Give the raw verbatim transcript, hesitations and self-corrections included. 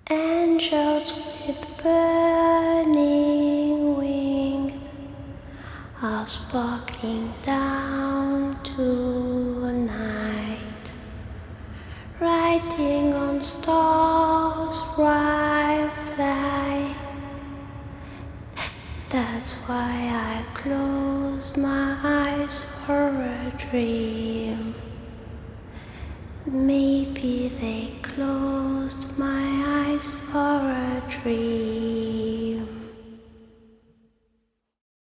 Angels with burning wing are sparkling down tonight, riding on stars bright fly. That's why I close my eyes for a dream. Maybe they closed my eyes for a dream.